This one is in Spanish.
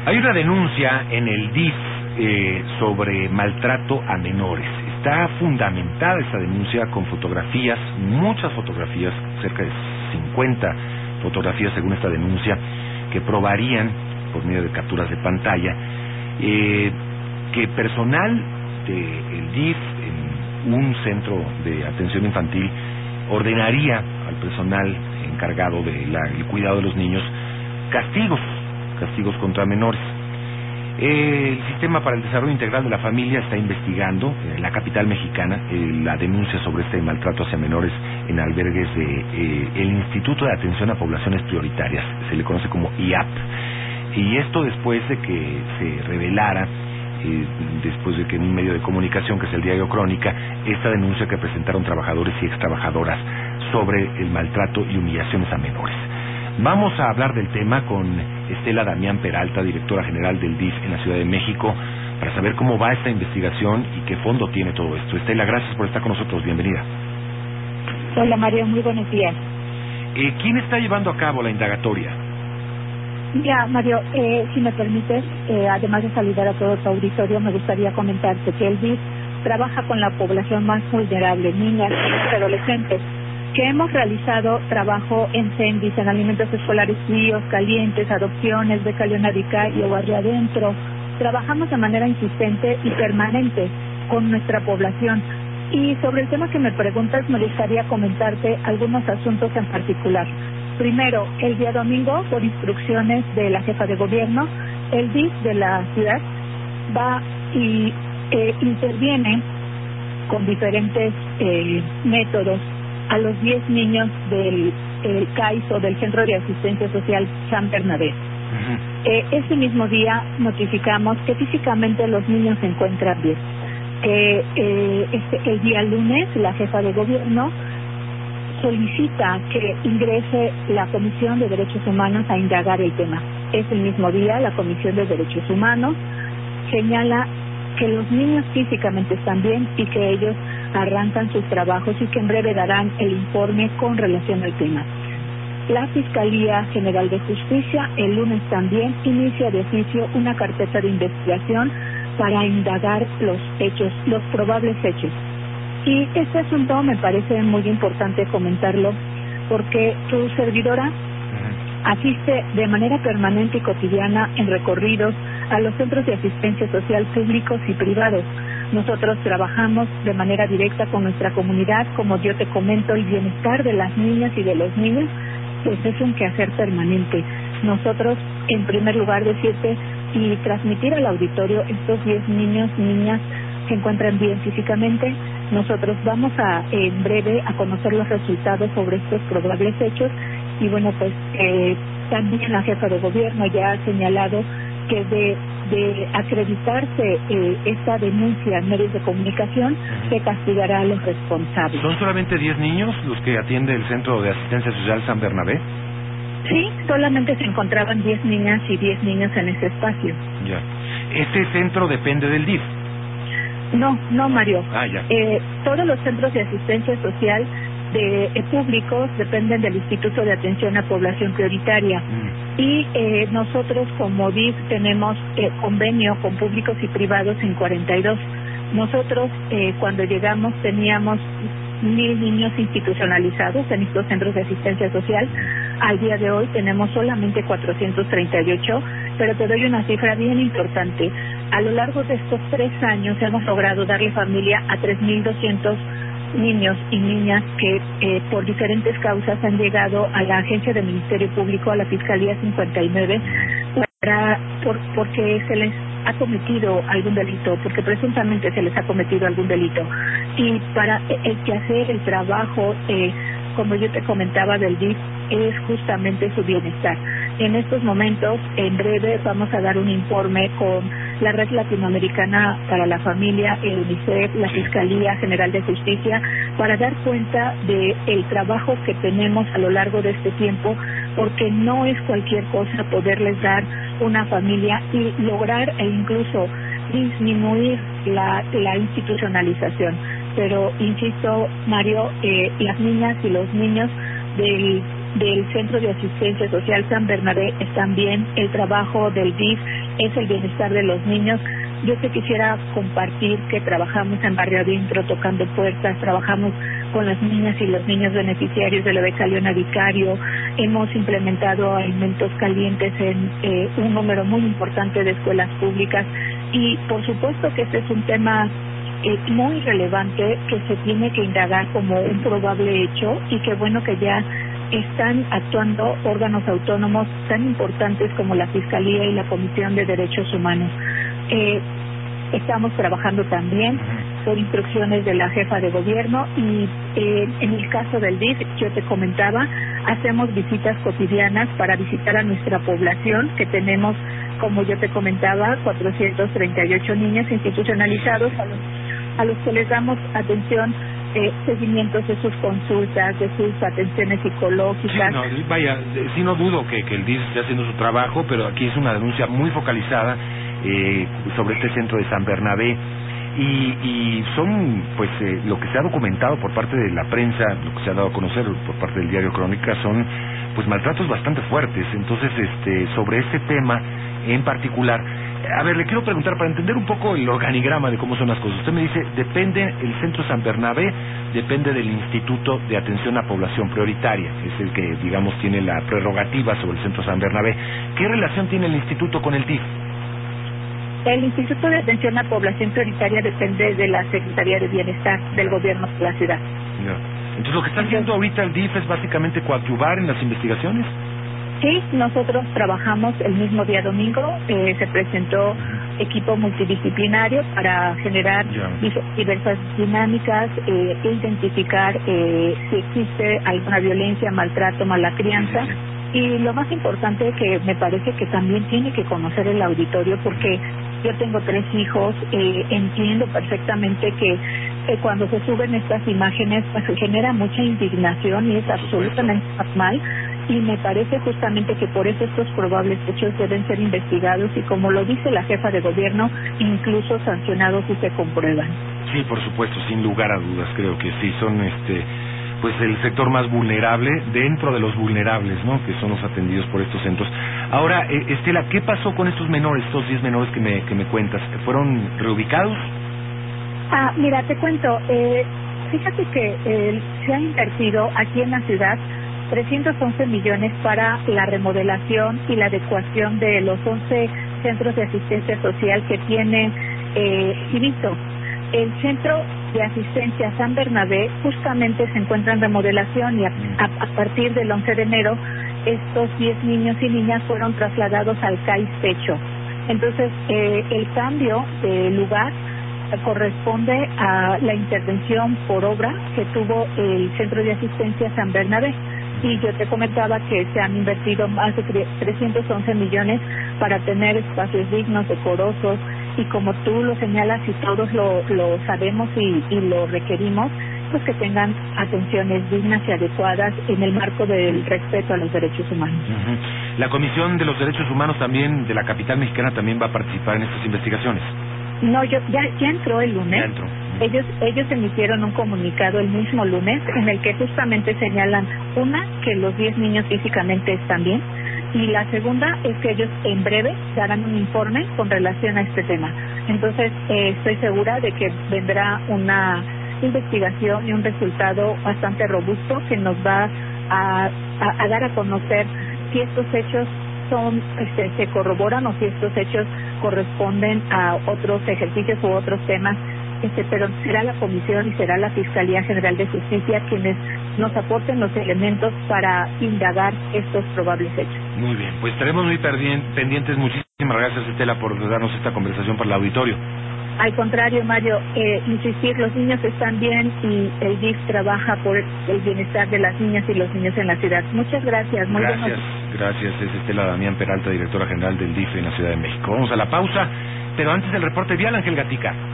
Hay una denuncia en el DIF sobre maltrato a menores. Está fundamentada esta denuncia con fotografías, muchas fotografías, cerca de 50 fotografías según esta denuncia, que probarían, por medio de capturas de pantalla, que personal del DIF en un centro de atención infantil ordenaría al personal encargado del cuidado de los niños castigos contra menores. El Sistema para el Desarrollo Integral de la Familia está investigando en la capital mexicana la denuncia sobre este maltrato hacia menores en albergues de el Instituto de Atención a Poblaciones Prioritarias, se le conoce como IAP. Y esto después de que se revelara, después de que en un medio de comunicación, que es el diario Crónica, esta denuncia que presentaron trabajadores y extrabajadoras sobre el maltrato y humillaciones a menores. Vamos a hablar del tema con Estela Damián Peralta, directora general del DIF en la Ciudad de México, para saber cómo va esta investigación y qué fondo tiene todo esto. Estela, gracias por estar con nosotros, bienvenida. Hola Mario, muy buenos días. ¿Quién está llevando a cabo la indagatoria? Mira, Mario, si me permites, además de saludar a todo tu auditorio, me gustaría comentarte que el DIF trabaja con la población más vulnerable, niñas y adolescentes, que hemos realizado trabajo en CENDIS, en alimentos escolares fríos, calientes, adopciones, beca Leona Vicario, barrio adentro. Trabajamos de manera insistente y permanente con nuestra población. Y sobre el tema que me preguntas, me gustaría comentarte algunos asuntos en particular. Primero, el día domingo, por instrucciones de la jefa de gobierno, el DIF de la ciudad va y interviene con diferentes métodos a los 10 niños del CAIS o del Centro de Asistencia Social San Bernabé. Ese mismo día notificamos que físicamente los niños se encuentran bien. El día lunes, la jefa de gobierno solicita que ingrese la Comisión de Derechos Humanos a indagar el tema. Ese mismo día, la Comisión de Derechos Humanos señala que los niños físicamente están bien y que ellos arrancan sus trabajos y que en breve darán el informe con relación al tema. La Fiscalía General de Justicia el lunes también inicia de oficio una carpeta de investigación para indagar los hechos, los probables hechos. Y este asunto me parece muy importante comentarlo porque tu servidora asiste de manera permanente y cotidiana en recorridos a los centros de asistencia social públicos y privados. Nosotros trabajamos de manera directa con nuestra comunidad, como yo te comento, el bienestar de las niñas y de los niños, pues es un quehacer permanente. Nosotros, en primer lugar, decirte y transmitir al auditorio, estos 10 niños, niñas se encuentran bien físicamente. Nosotros vamos en breve a conocer los resultados sobre estos probables hechos y bueno, pues también la jefa de gobierno ya ha señalado que de acreditarse esta denuncia en medios de comunicación, se castigará a los responsables. ¿Son solamente 10 niños los que atiende el Centro de Asistencia Social San Bernabé? Sí, solamente se encontraban 10 niñas y 10 niños en ese espacio. Ya. ¿Este centro depende del DIF? No, Mario. Ya. Todos los centros de asistencia social públicos dependen del Instituto de Atención a Población Prioritaria. Y nosotros como DIF tenemos convenio con públicos y privados en 42. Nosotros cuando llegamos teníamos 1,000 niños institucionalizados en estos centros de asistencia social. Al día de hoy tenemos solamente 438, pero te doy una cifra bien importante. A lo largo de estos 3 años hemos logrado darle familia a 3,200 niños y niñas que por diferentes causas han llegado a la Agencia del Ministerio Público, a la Fiscalía 59, porque se les ha cometido algún delito, porque presuntamente se les ha cometido algún delito. Y para el quehacer, el trabajo, como yo te comentaba del DIF, es justamente su bienestar. En estos momentos, en breve, vamos a dar un informe con la Red Latinoamericana para la Familia, el UNICEF, la Fiscalía General de Justicia, para dar cuenta del trabajo que tenemos a lo largo de este tiempo, porque no es cualquier cosa poderles dar una familia y lograr e incluso disminuir la institucionalización. Pero, insisto, Mario, las niñas y los niños del Centro de Asistencia Social San Bernabé están bien, el trabajo del DIF es el bienestar de los niños. Yo te quisiera compartir que trabajamos en Barrio Adentro tocando puertas, trabajamos con las niñas y los niños beneficiarios de la beca Leona Vicario, hemos implementado alimentos calientes en un número muy importante de escuelas públicas y por supuesto que este es un tema muy relevante que se tiene que indagar como un probable hecho y que bueno que ya están actuando órganos autónomos tan importantes como la Fiscalía y la Comisión de Derechos Humanos. Estamos trabajando también por instrucciones de la jefa de gobierno y en el caso del DIF, yo te comentaba, hacemos visitas cotidianas para visitar a nuestra población, que tenemos, como yo te comentaba, 438 niños institucionalizados a los que les damos atención, seguimientos de sus consultas, de sus atenciones psicológicas. Sí, no dudo que el DIF esté haciendo su trabajo, pero aquí es una denuncia muy focalizada sobre este centro de San Bernabé y son pues lo que se ha documentado por parte de la prensa, lo que se ha dado a conocer por parte del diario Crónica son pues maltratos bastante fuertes. Entonces sobre ese tema en particular, a ver, le quiero preguntar para entender un poco el organigrama de cómo son las cosas. Usted me dice, depende el centro San Bernabé, depende del Instituto de Atención a Población Prioritaria, es el que digamos tiene la prerrogativa sobre el centro San Bernabé. ¿Qué relación tiene el instituto con el DIF? El Instituto de Atención a Población Prioritaria depende de la Secretaría de Bienestar del Gobierno de la ciudad. No. Entonces, ¿lo que está haciendo ahorita el DIF es básicamente coadyuvar en las investigaciones? Sí, nosotros trabajamos el mismo día domingo, se presentó equipo multidisciplinario para generar diversas dinámicas e identificar si existe alguna violencia, maltrato, mala crianza. Y lo más importante que me parece que también tiene que conocer el auditorio, porque yo tengo 3 hijos, entiendo perfectamente que cuando se suben estas imágenes pues se genera mucha indignación y es absolutamente normal, y me parece justamente que por eso estos probables hechos deben ser investigados y, como lo dice la jefa de gobierno, incluso sancionados si se comprueban. Sí, por supuesto, sin lugar a dudas, creo que sí, son pues el sector más vulnerable dentro de los vulnerables, ¿no?, que son los atendidos por estos centros. Ahora, Estela, ¿qué pasó con estos menores, estos 10 menores que me cuentas? ¿Fueron reubicados? Mira, te cuento, fíjate que se ha invertido aquí en la ciudad 311 millones para la remodelación y la adecuación de los 11 centros de asistencia social que tiene Civito. El centro de asistencia San Bernabé justamente se encuentra en remodelación y a partir del 11 de enero estos 10 niños y niñas fueron trasladados al CAIS Techo. Entonces, el cambio de lugar corresponde a la intervención por obra que tuvo el centro de asistencia San Bernabé. Y yo te comentaba que se han invertido más de 311 millones para tener espacios dignos, decorosos, y como tú lo señalas y todos lo sabemos y lo requerimos, pues que tengan atenciones dignas y adecuadas en el marco del respeto a los derechos humanos. La Comisión de los Derechos Humanos también de la capital mexicana también va a participar en estas investigaciones. No, ya entró el lunes. Ya entró. Ellos emitieron un comunicado el mismo lunes en el que justamente señalan, una, que los 10 niños físicamente están bien, y la segunda es que ellos en breve darán un informe con relación a este tema. Entonces, estoy segura de que vendrá una investigación y un resultado bastante robusto que nos va a dar a conocer si estos hechos se corroboran o si estos hechos corresponden a otros ejercicios u otros temas, pero será la Comisión y será la Fiscalía General de Justicia quienes nos aporten los elementos para indagar estos probables hechos. Muy bien, pues estaremos muy pendientes. Muchísimas gracias, Estela, por darnos esta conversación para el auditorio. Al contrario, Mario, insistir, los niños están bien y el DIF trabaja por el bienestar de las niñas y los niños en la ciudad. Muchas gracias. Gracias. Es Estela Damián Peralta, directora general del DIF en la Ciudad de México. Vamos a la pausa, pero antes del reporte vial, Ángel Gatica.